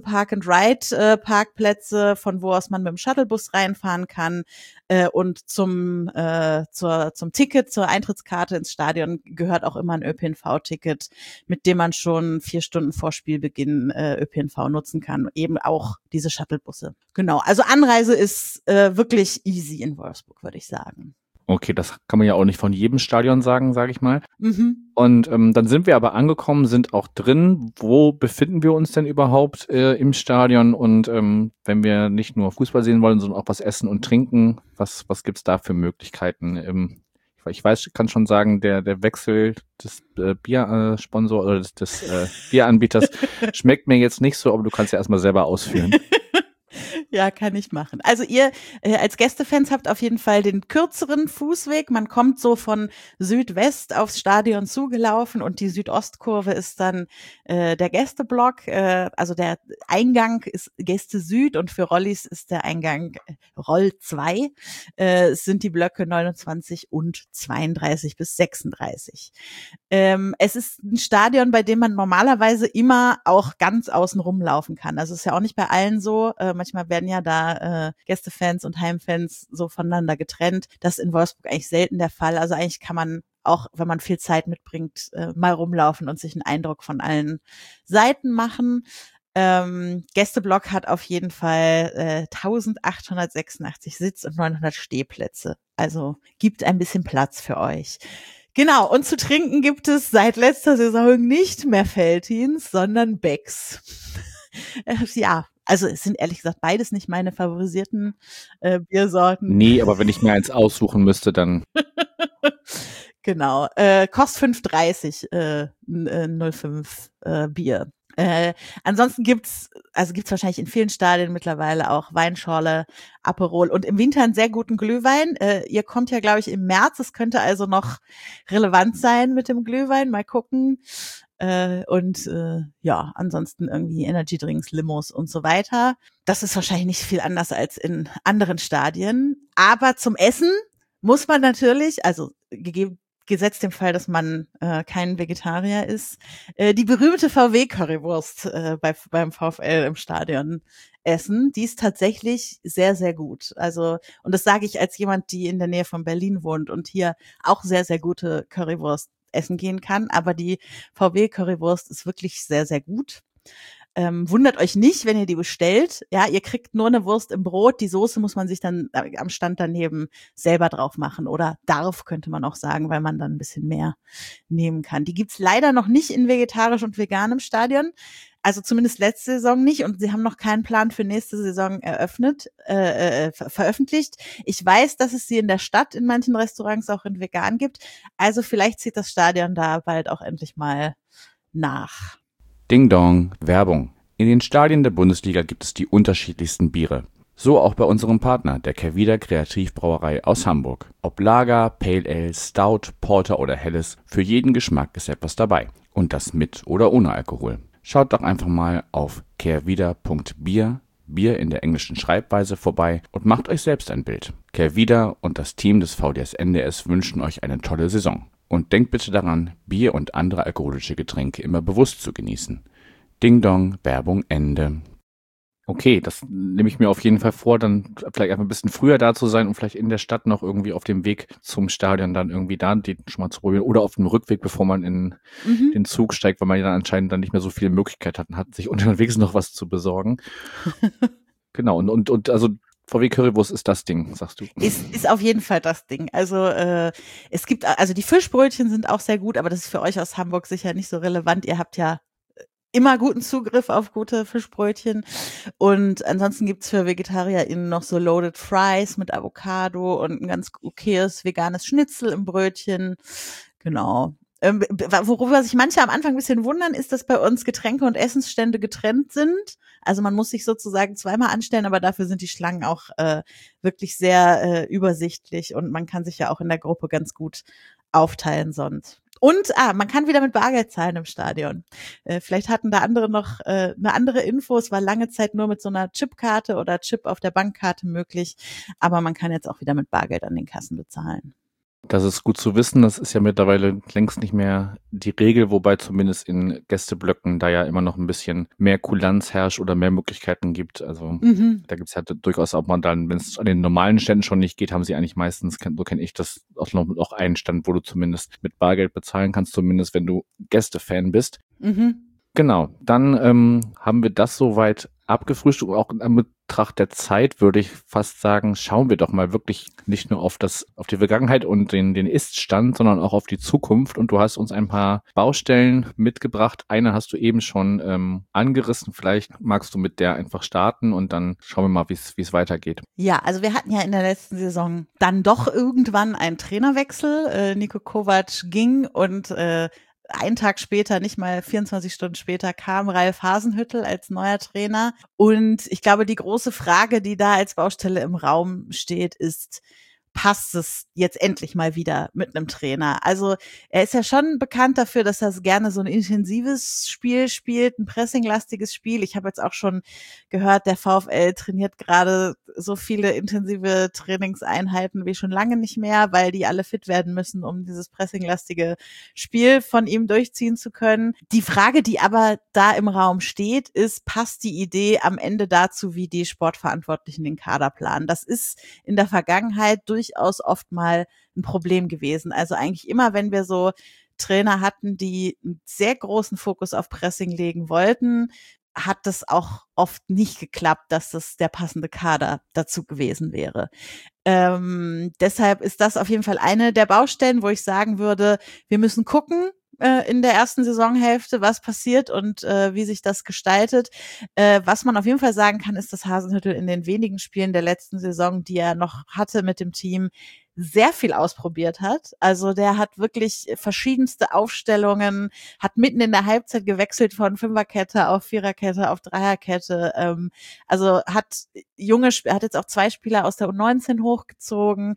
Park-and-Ride-Parkplätze, von wo aus man mit dem Shuttlebus reinfahren kann. Äh, und zum äh, zur zum Ticket, zur Eintrittskarte ins Stadion gehört auch immer ein Ö P N V-Ticket, mit dem man schon vier Stunden vor Spielbeginn äh, Ö P N V nutzen kann. Eben auch diese Shuttlebusse. Genau, also Anreise ist äh, wirklich easy in Wolfsburg, würde ich sagen. Okay, das kann man ja auch nicht von jedem Stadion sagen, sage ich mal. Mhm. Und ähm, dann sind wir aber angekommen, sind auch drin. Wo befinden wir uns denn überhaupt äh, im Stadion? Und ähm, wenn wir nicht nur Fußball sehen wollen, sondern auch was essen und trinken, was was gibt's da für Möglichkeiten? Ähm, ich weiß, ich kann schon sagen, der der Wechsel des äh, Biersponsor oder des, des äh, Bieranbieters schmeckt mir jetzt nicht so, aber du kannst ja erstmal selber ausführen. Ja, kann ich machen. Also ihr äh, als Gästefans habt auf jeden Fall den kürzeren Fußweg. Man kommt so von Südwest aufs Stadion zugelaufen und die Südostkurve ist dann äh, der Gästeblock. Äh, also der Eingang ist Gäste Süd und für Rollis ist der Eingang äh, Roll zwei. Äh, es sind die Blöcke neunundzwanzig und zweiunddreißig bis sechsunddreißig. Ähm, es ist ein Stadion, bei dem man normalerweise immer auch ganz außen rumlaufen kann. Also es ist ja auch nicht bei allen so. Äh, manchmal werden ja da äh, Gästefans und Heimfans so voneinander getrennt. Das ist in Wolfsburg eigentlich selten der Fall. Also eigentlich kann man auch, wenn man viel Zeit mitbringt, äh, mal rumlaufen und sich einen Eindruck von allen Seiten machen. Ähm, Gästeblock hat auf jeden Fall äh, eintausendachthundertsechsundachtzig Sitz- und neunhundert Stehplätze. Also gibt ein bisschen Platz für euch. Genau, und zu trinken gibt es seit letzter Saison nicht mehr Veltins, sondern Becks. Ja, also es sind ehrlich gesagt beides nicht meine favorisierten äh, Biersorten. Nee, aber wenn ich mir eins aussuchen müsste, dann Genau, äh, kostet fünf dreißig äh, null fünf äh, Bier. Äh, ansonsten gibt's, also gibt's wahrscheinlich in vielen Stadien mittlerweile auch Weinschorle, Aperol und im Winter einen sehr guten Glühwein. Äh, ihr kommt ja, glaube ich, im März. Es könnte also noch relevant sein mit dem Glühwein. Mal gucken. Äh, und äh, ja, ansonsten irgendwie Energydrinks, Limos und so weiter. Das ist wahrscheinlich nicht viel anders als in anderen Stadien. Aber zum Essen muss man natürlich, also gegeben gesetzt dem Fall, dass man äh, kein Vegetarier ist, äh, die berühmte V W-Currywurst äh, bei, beim VfL im Stadion essen. Die ist tatsächlich sehr, sehr gut. Also, und das sage ich als jemand, die in der Nähe von Berlin wohnt und hier auch sehr, sehr gute Currywurst essen gehen kann. Aber die V W-Currywurst ist wirklich sehr, sehr gut. Ähm, wundert euch nicht, wenn ihr die bestellt. Ja, ihr kriegt nur eine Wurst im Brot. Die Soße muss man sich dann am Stand daneben selber drauf machen. Oder darf, könnte man auch sagen, weil man dann ein bisschen mehr nehmen kann. Die gibt's leider noch nicht in vegetarisch und vegan im Stadion. Also zumindest letzte Saison nicht. Und sie haben noch keinen Plan für nächste Saison eröffnet, äh, äh, ver- veröffentlicht. Ich weiß, dass es sie in der Stadt in manchen Restaurants auch in vegan gibt. Also vielleicht zieht das Stadion da bald auch endlich mal nach. Ding Dong, Werbung. In den Stadien der Bundesliga gibt es die unterschiedlichsten Biere. So auch bei unserem Partner, der Kehrwieder Kreativbrauerei aus Hamburg. Ob Lager, Pale Ale, Stout, Porter oder Helles, für jeden Geschmack ist etwas dabei. Und das mit oder ohne Alkohol. Schaut doch einfach mal auf kehrwieder punkt bier, Bier in der englischen Schreibweise, vorbei und macht euch selbst ein Bild. Kehrwieder und das Team des V D S N D S wünschen euch eine tolle Saison. Und denkt bitte daran, Bier und andere alkoholische Getränke immer bewusst zu genießen. Ding Dong, Werbung Ende. Okay, das nehme ich mir auf jeden Fall vor, dann vielleicht einfach ein bisschen früher da zu sein und vielleicht in der Stadt noch irgendwie auf dem Weg zum Stadion dann irgendwie da die schon mal zu probieren oder auf dem Rückweg, bevor man in mhm. den Zug steigt, weil man ja dann anscheinend dann nicht mehr so viele Möglichkeiten hat, hat sich unterwegs noch was zu besorgen. Genau, und, und, und also V W Currywurst ist das Ding, sagst du? Ist, ist auf jeden Fall das Ding. Also äh, es gibt, also die Fischbrötchen sind auch sehr gut, aber das ist für euch aus Hamburg sicher nicht so relevant. Ihr habt ja immer guten Zugriff auf gute Fischbrötchen. Und ansonsten gibt's für VegetarierInnen noch so Loaded Fries mit Avocado und ein ganz okayes veganes Schnitzel im Brötchen. Genau. Ähm, worüber sich manche am Anfang ein bisschen wundern, ist, dass bei uns Getränke und Essensstände getrennt sind. Also man muss sich sozusagen zweimal anstellen, aber dafür sind die Schlangen auch äh, wirklich sehr äh, übersichtlich und man kann sich ja auch in der Gruppe ganz gut aufteilen sonst. Und ah, man kann wieder mit Bargeld zahlen im Stadion. Äh, vielleicht hatten da andere noch äh, eine andere Info. Es war lange Zeit nur mit so einer Chipkarte oder Chip auf der Bankkarte möglich, aber man kann jetzt auch wieder mit Bargeld an den Kassen bezahlen. Das ist gut zu wissen. Das ist ja mittlerweile längst nicht mehr die Regel, wobei zumindest in Gästeblöcken da ja immer noch ein bisschen mehr Kulanz herrscht oder mehr Möglichkeiten gibt. Also mhm. da gibt es ja durchaus auch mal dann, wenn es an den normalen Ständen schon nicht geht, haben sie eigentlich meistens, so kenne ich das, auch noch auch einen Stand, wo du zumindest mit Bargeld bezahlen kannst, zumindest wenn du Gästefan bist. Mhm. Genau, dann ähm, haben wir das soweit abgefrühstückt. Auch in Betracht der Zeit würde ich fast sagen, schauen wir doch mal wirklich nicht nur auf das, auf die Vergangenheit und den, den Ist-Stand, sondern auch auf die Zukunft. Und du hast uns ein paar Baustellen mitgebracht. Eine hast du eben schon ähm, angerissen. Vielleicht magst du mit der einfach starten und dann schauen wir mal, wie es wie es weitergeht. Ja, also wir hatten ja in der letzten Saison dann doch irgendwann einen Trainerwechsel. Äh, Niko Kovac ging und äh, Einen Tag später, nicht mal vierundzwanzig Stunden später, kam Ralf Hasenhüttl als neuer Trainer. Und ich glaube, die große Frage, die da als Baustelle im Raum steht, ist, passt es jetzt endlich mal wieder mit einem Trainer? Also er ist ja schon bekannt dafür, dass er gerne so ein intensives Spiel spielt, ein pressinglastiges Spiel. Ich habe jetzt auch schon gehört, der VfL trainiert gerade so viele intensive Trainingseinheiten wie schon lange nicht mehr, weil die alle fit werden müssen, um dieses pressinglastige Spiel von ihm durchziehen zu können. Die Frage, die aber da im Raum steht, ist, passt die Idee am Ende dazu, wie die Sportverantwortlichen den Kader planen? Das ist in der Vergangenheit durch durchaus oft mal ein Problem gewesen. Also eigentlich immer, wenn wir so Trainer hatten, die einen sehr großen Fokus auf Pressing legen wollten, hat das auch oft nicht geklappt, dass das der passende Kader dazu gewesen wäre. Ähm, deshalb ist das auf jeden Fall eine der Baustellen, wo ich sagen würde, wir müssen gucken, in der ersten Saisonhälfte, was passiert und äh, wie sich das gestaltet. Äh, was man auf jeden Fall sagen kann, ist, dass Hasenhüttl in den wenigen Spielen der letzten Saison, die er noch hatte mit dem Team, sehr viel ausprobiert hat. Also der hat wirklich verschiedenste Aufstellungen, hat mitten in der Halbzeit gewechselt von Fünferkette auf Viererkette auf Dreierkette. Ähm, also hat junge, hat jetzt auch zwei Spieler aus der U neunzehn hochgezogen.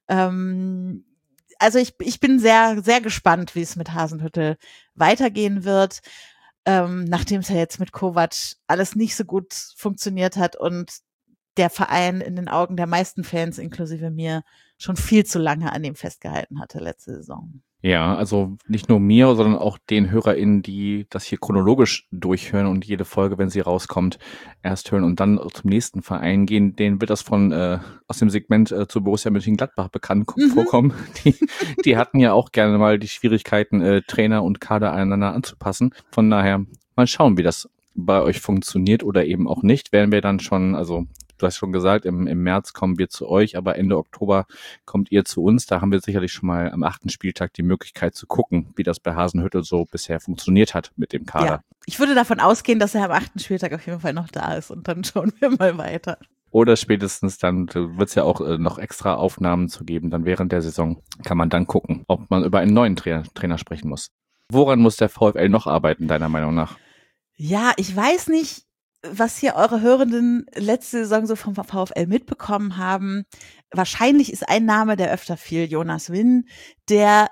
Ähm, Also ich, ich bin sehr, sehr gespannt, wie es mit Hasenhüttl weitergehen wird, ähm, nachdem es ja jetzt mit Kovac alles nicht so gut funktioniert hat und der Verein in den Augen der meisten Fans, inklusive mir, schon viel zu lange an ihm festgehalten hatte letzte Saison. Ja, also nicht nur mir, sondern auch den HörerInnen, die das hier chronologisch durchhören und jede Folge, wenn sie rauskommt, erst hören und dann zum nächsten Verein gehen, denen wird das von äh, aus dem Segment äh, zu Borussia Mönchengladbach bekannt mhm. vorkommen. Die, die hatten ja auch gerne mal die Schwierigkeiten, äh, Trainer und Kader aneinander anzupassen. Von daher mal schauen, wie das bei euch funktioniert oder eben auch nicht, werden wir dann schon, also du hast schon gesagt, im, im März kommen wir zu euch, aber Ende Oktober kommt ihr zu uns. Da haben wir sicherlich schon mal am achten Spieltag die Möglichkeit zu gucken, wie das bei Hasenhüttl so bisher funktioniert hat mit dem Kader. Ja, ich würde davon ausgehen, dass er am achten Spieltag auf jeden Fall noch da ist und dann schauen wir mal weiter. Oder spätestens dann wird es ja auch äh, noch extra Aufnahmen zu geben. Dann während der Saison kann man dann gucken, ob man über einen neuen Trainer, Trainer sprechen muss. Woran muss der VfL noch arbeiten, deiner Meinung nach? Ja, ich weiß nicht, was hier eure Hörenden letzte Saison so vom VfL mitbekommen haben. Wahrscheinlich ist ein Name, der öfter fiel, Jonas Winn, der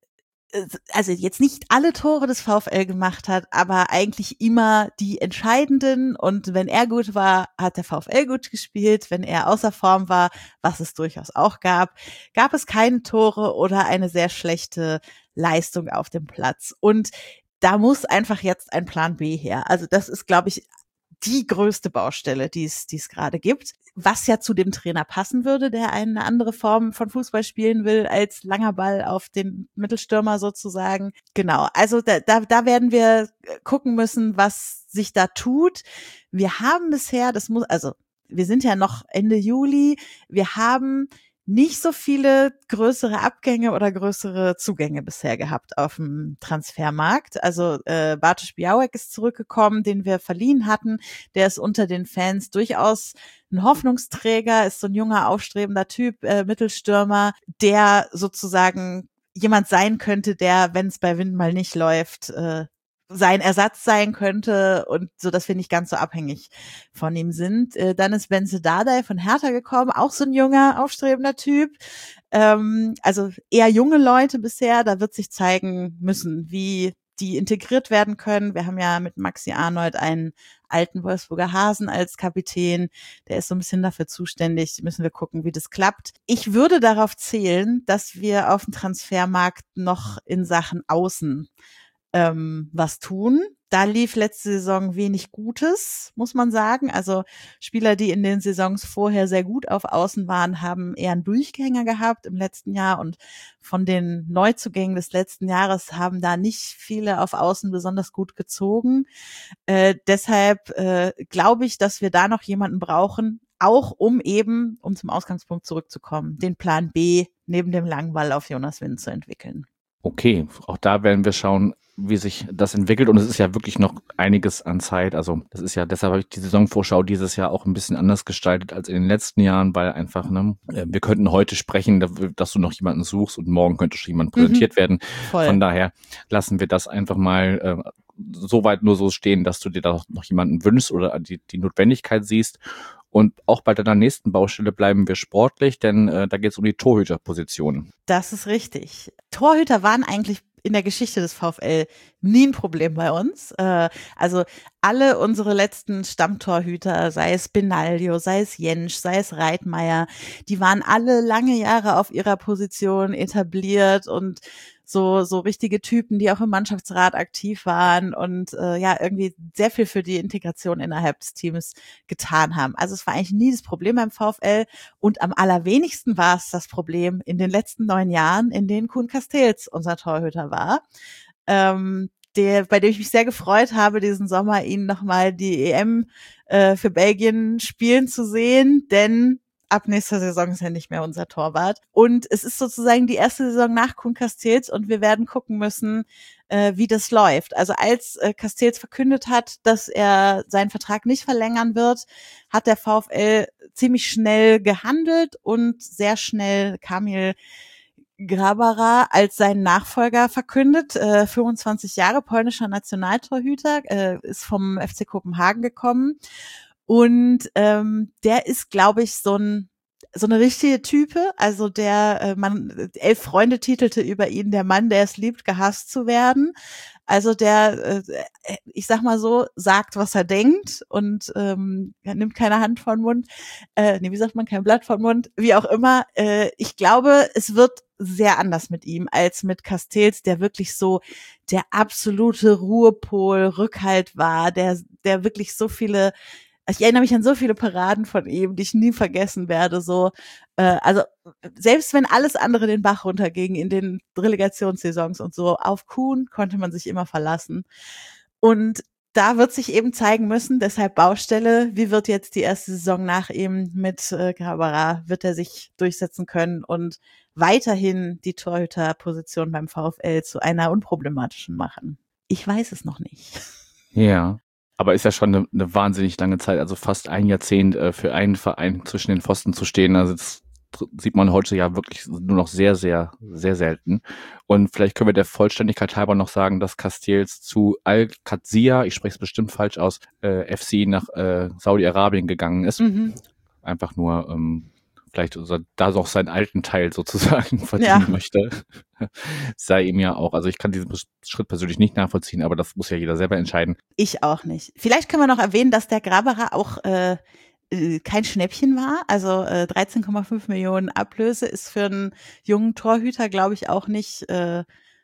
also jetzt nicht alle Tore des VfL gemacht hat, aber eigentlich immer die entscheidenden, und wenn er gut war, hat der VfL gut gespielt, wenn er außer Form war, was es durchaus auch gab, gab es keine Tore oder eine sehr schlechte Leistung auf dem Platz, und da muss einfach jetzt ein Plan B her. Also das ist, glaube ich, die größte Baustelle, die es, die es gerade gibt, was ja zu dem Trainer passen würde, der eine andere Form von Fußball spielen will als langer Ball auf den Mittelstürmer sozusagen. Genau, also da, da, da werden wir gucken müssen, was sich da tut. Wir haben bisher, das muss, also wir sind ja noch Ende Juli, wir haben nicht so viele größere Abgänge oder größere Zugänge bisher gehabt auf dem Transfermarkt. Also äh, Bartosz Białek ist zurückgekommen, den wir verliehen hatten. Der ist unter den Fans durchaus ein Hoffnungsträger, ist so ein junger, aufstrebender Typ, äh, Mittelstürmer, der sozusagen jemand sein könnte, der, wenn es bei Wind mal nicht läuft, äh, sein Ersatz sein könnte, und so, dass wir nicht ganz so abhängig von ihm sind. Äh, dann ist Benze Dardai von Hertha gekommen, auch so ein junger, aufstrebender Typ. Ähm, also eher junge Leute bisher, da wird sich zeigen müssen, wie die integriert werden können. Wir haben ja mit Maxi Arnold einen alten Wolfsburger Hasen als Kapitän, der ist so ein bisschen dafür zuständig, müssen wir gucken, wie das klappt. Ich würde darauf zählen, dass wir auf dem Transfermarkt noch in Sachen Außen ähm, was tun. Da lief letzte Saison wenig Gutes, muss man sagen. Also Spieler, die in den Saisons vorher sehr gut auf Außen waren, haben eher einen Durchgänger gehabt im letzten Jahr, und von den Neuzugängen des letzten Jahres haben da nicht viele auf Außen besonders gut gezogen. Äh, deshalb äh, glaube ich, dass wir da noch jemanden brauchen, auch um eben, um zum Ausgangspunkt zurückzukommen, den Plan B neben dem langen Ball auf Jonas Wind zu entwickeln. Okay, auch da werden wir schauen, wie sich das entwickelt, und es ist ja wirklich noch einiges an Zeit, also das ist ja, deshalb habe ich die Saisonvorschau dieses Jahr auch ein bisschen anders gestaltet als in den letzten Jahren, weil einfach, ne, wir könnten heute sprechen, dass du noch jemanden suchst und morgen könnte schon jemand präsentiert mhm. werden, voll. Von daher lassen wir das einfach mal äh, so weit nur so stehen, dass du dir da noch jemanden wünschst oder die, die Notwendigkeit siehst. Und auch bei deiner nächsten Baustelle bleiben wir sportlich, denn äh, da geht es um die Torhüterposition. Das ist richtig. Torhüter waren eigentlich in der Geschichte des VfL nie ein Problem bei uns. Äh, also alle unsere letzten Stammtorhüter, sei es Benaglio, sei es Jentsch, sei es Reitmeier, die waren alle lange Jahre auf ihrer Position etabliert und so so richtige Typen, die auch im Mannschaftsrat aktiv waren und äh, ja irgendwie sehr viel für die Integration innerhalb des Teams getan haben. Also es war eigentlich nie das Problem beim VfL, und am allerwenigsten war es das Problem in den letzten neun Jahren, in denen Koen Casteels unser Torhüter war. Ähm, der, bei dem ich mich sehr gefreut habe, diesen Sommer ihn nochmal die E M äh, für Belgien spielen zu sehen, denn ab nächster Saison ist er nicht mehr unser Torwart. Und es ist sozusagen die erste Saison nach Koen Casteels, und wir werden gucken müssen, äh, wie das läuft. Also als äh, Casteels verkündet hat, dass er seinen Vertrag nicht verlängern wird, hat der VfL ziemlich schnell gehandelt und sehr schnell Kamil Grabara als seinen Nachfolger verkündet. Äh, fünfundzwanzig Jahre, polnischer Nationaltorhüter, äh, ist vom F C Kopenhagen gekommen. Und ähm, der ist, glaube ich, so ein so eine richtige Type. Also der äh, man elf Freunde titelte über ihn, der Mann, der es liebt, gehasst zu werden. Also der, äh, ich sag mal so, sagt, was er denkt, und ähm, er nimmt keine Hand vor den Mund. Äh, nee, wie sagt man, kein Blatt vor den Mund. Wie auch immer. Äh, ich glaube, es wird sehr anders mit ihm als mit Casteels, der wirklich so der absolute Ruhepol, Rückhalt war, der der wirklich so viele Ich erinnere mich an so viele Paraden von ihm, die ich nie vergessen werde. So, äh, also selbst wenn alles andere den Bach runterging in den Relegationssaisons und so, auf Koen konnte man sich immer verlassen. Und da wird sich eben zeigen müssen, deshalb Baustelle, wie wird jetzt die erste Saison nach ihm mit äh, Grabara, wird er sich durchsetzen können und weiterhin die Torhüterposition beim VfL zu einer unproblematischen machen? Ich weiß es noch nicht. Ja, aber ist ja schon eine, eine wahnsinnig lange Zeit, also fast ein Jahrzehnt äh, für einen Verein zwischen den Pfosten zu stehen, also das sieht man heute ja wirklich nur noch sehr, sehr, sehr selten. Und vielleicht können wir der Vollständigkeit halber noch sagen, dass Castells zu Al-Qadsiya, ich spreche es bestimmt falsch aus, äh, F C nach äh, Saudi-Arabien gegangen ist. Mhm. Einfach nur ähm, vielleicht da noch seinen alten Teil sozusagen verdienen ja. möchte. Sei ihm ja auch, also ich kann diesen Schritt persönlich nicht nachvollziehen, aber das muss ja jeder selber entscheiden. Ich auch nicht. Vielleicht können wir noch erwähnen, dass der Grabara auch äh, kein Schnäppchen war. Also äh, dreizehn Komma fünf Millionen Ablöse ist für einen jungen Torhüter, glaube ich, auch nicht äh,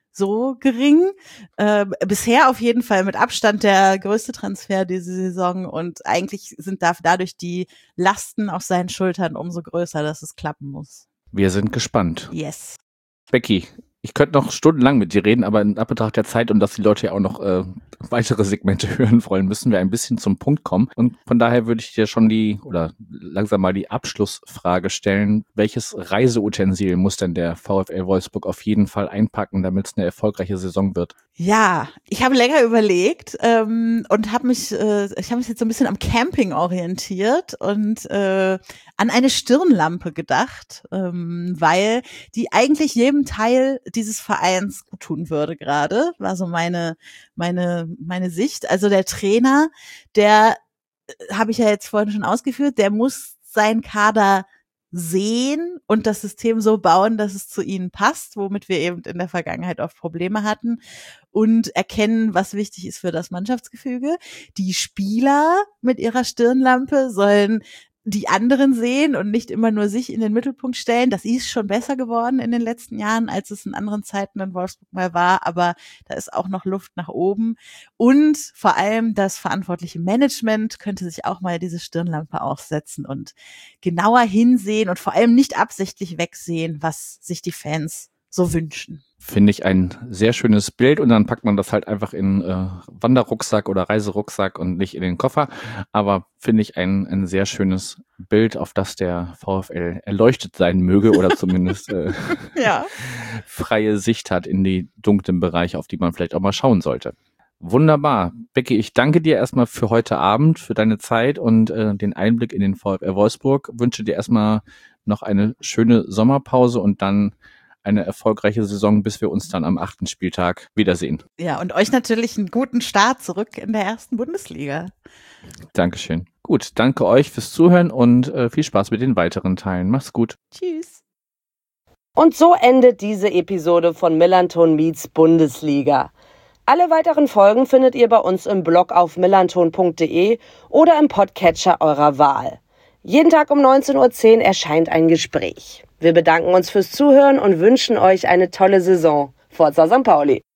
so gering. Äh, bisher auf jeden Fall mit Abstand der größte Transfer diese Saison und eigentlich sind da dadurch die Lasten auf seinen Schultern umso größer, dass es klappen muss. Wir sind gespannt. Yes. Becky, ich könnte noch stundenlang mit dir reden, aber in Anbetracht der Zeit und dass die Leute ja auch noch äh, weitere Segmente hören wollen, müssen wir ein bisschen zum Punkt kommen. Und von daher würde ich dir schon die, oder langsam mal die Abschlussfrage stellen. Welches Reiseutensil muss denn der VfL Wolfsburg auf jeden Fall einpacken, damit es eine erfolgreiche Saison wird? Ja, ich habe länger überlegt ähm, und habe mich, äh, ich habe mich jetzt so ein bisschen am Camping orientiert und äh, an eine Stirnlampe gedacht, ähm, weil die eigentlich jedem Teil dieses Vereins gut tun würde gerade, war so meine meine meine Sicht. Also der Trainer, der äh, habe ich ja jetzt vorhin schon ausgeführt, der muss seinen Kader sehen und das System so bauen, dass es zu ihnen passt, womit wir eben in der Vergangenheit oft Probleme hatten, und erkennen, was wichtig ist für das Mannschaftsgefüge. Die Spieler mit ihrer Stirnlampe sollen die anderen sehen und nicht immer nur sich in den Mittelpunkt stellen. Das ist schon besser geworden in den letzten Jahren, als es in anderen Zeiten in Wolfsburg mal war, aber da ist auch noch Luft nach oben. Und vor allem das verantwortliche Management könnte sich auch mal diese Stirnlampe aufsetzen und genauer hinsehen und vor allem nicht absichtlich wegsehen, was sich die Fans so wünschen. Finde ich ein sehr schönes Bild und dann packt man das halt einfach in äh, Wanderrucksack oder Reiserucksack und nicht in den Koffer. Aber finde ich ein, ein sehr schönes Bild, auf das der VfL erleuchtet sein möge oder zumindest äh, ja. freie Sicht hat in die dunklen Bereiche, auf die man vielleicht auch mal schauen sollte. Wunderbar. Becky, ich danke dir erstmal für heute Abend, für deine Zeit und äh, den Einblick in den VfL Wolfsburg. Wünsche dir erstmal noch eine schöne Sommerpause und dann eine erfolgreiche Saison, bis wir uns dann am achten Spieltag wiedersehen. Ja, und euch natürlich einen guten Start zurück in der ersten Bundesliga. Dankeschön. Gut, danke euch fürs Zuhören und äh, viel Spaß mit den weiteren Teilen. Macht's gut. Tschüss. Und so endet diese Episode von Millanton meets Bundesliga. Alle weiteren Folgen findet ihr bei uns im Blog auf millanton punkt de oder im Podcatcher eurer Wahl. Jeden Tag um neunzehn Uhr zehn erscheint ein Gespräch. Wir bedanken uns fürs Zuhören und wünschen euch eine tolle Saison. Forza Sankt Pauli!